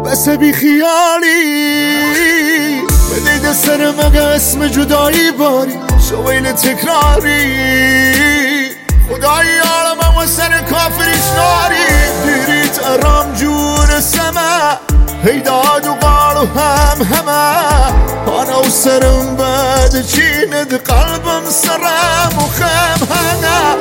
بس بی خیالی بدید سر مگه اسم جدایی باری شویل تکراری خدایی عالمم و سر کافریش ناری دیریت ارام جور سما هیداد و قال و همه انا و سرم بد چیند قلبم سرم و خم هنه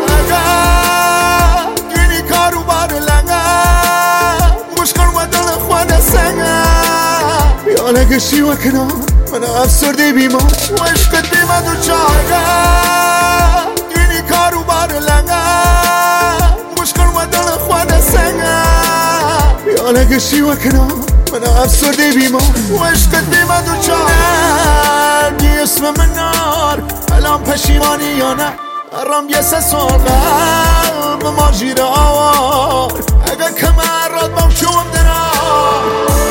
دینی کارو بار لنگه مشکل و دل خود سنگه یا لگشی و کنار من افسرده بیمار و عشقت بیمه دو چاره دینی کارو بار لنگه مشکل و دل خود سنگه یا لگشی و کنار من افسرده بیمار و عشقت بیمه دو چاره دی اسم من نار الان پشیمانی یا نه ارام یه سال قلب ما جیر آوار اگه کمر راد بام شوم درار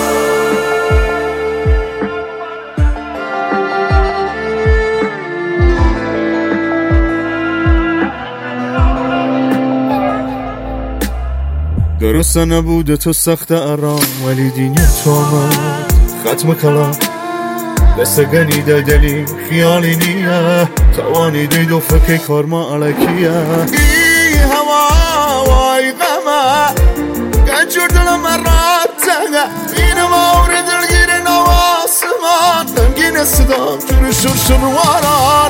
درسته نبوده تو سخت ارام ولی دینی تو آمد ختم کلام دستگنی دلی خیالی نیه توانی دید و فکر کار ما علکیه ای هوا وای غمه گنجور دلم مرات تنگه این مور دلگیر نواسمان تنگین صدام جور شرشر واران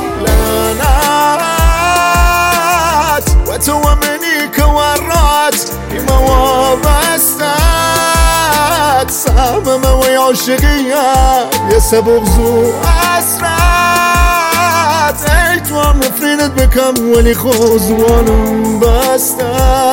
لعنت و تو و منی که ورات ایما وابستت سهمم و عاشقیه یه سبق زو اسرت ای تو هم نفرینت بکم ولی خوزوانم بستت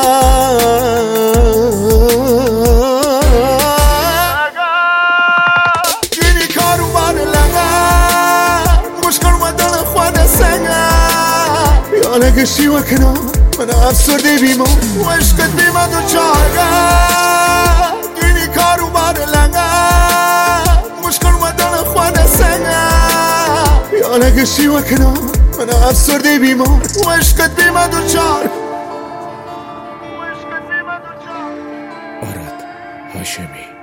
گینی کارو بار لنگه مشکل و دل خود سنگه یا لگشی و کنار من افسرده بیمار و عشقت بیمه دو چاره دینی کارو بار لنگه مشکل و دل خود سنگه یا لگشی و کنار من افسرده بیمار و عشقت بیمه دو چاره آراد هاشمی